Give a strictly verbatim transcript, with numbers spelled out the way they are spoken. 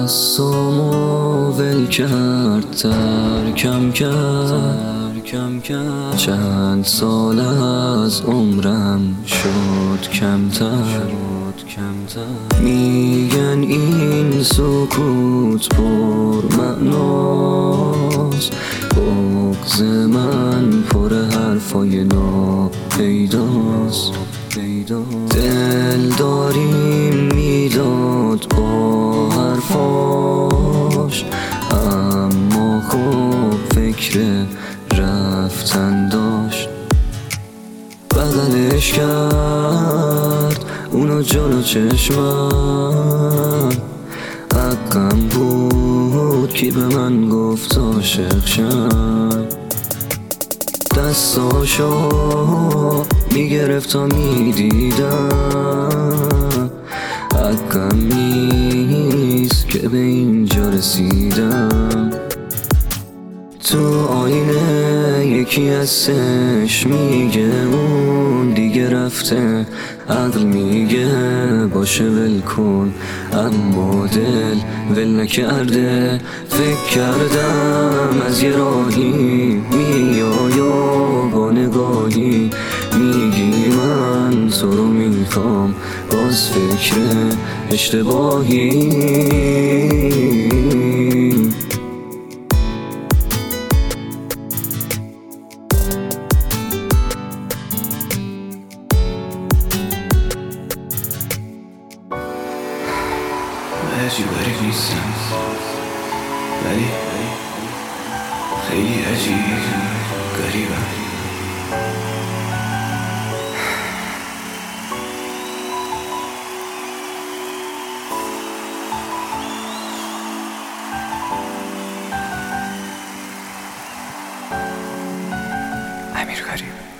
دستامو ول کرد، ترکم کرد کم کرد. چند سال از عمرم شد کمتر میگن این سکوت پر معناست، بغض من پر حرفای ناپیداست. دل داریم میداد با حرفاش، اما خب فکر رفتن داشت. بغلش کرد اونو جلو چشمم، حقم بود کی به من گفت عاشق شم. دستاشو میگرفت تا میدیدم، حقم نیست که به اینجا رسیدم. تو آینه یکی هستش میگه اون دیگه رفته، عقل میگه باشه ول کن، اما دل ول نکرده. فکر کردم از یه راهی میای و با نگاهی میگی من تو رو میخوام، باز فکر اشتباهی. عجیب غریب نیستم، ولی خیلی عجیب غریبم. امیر غریب.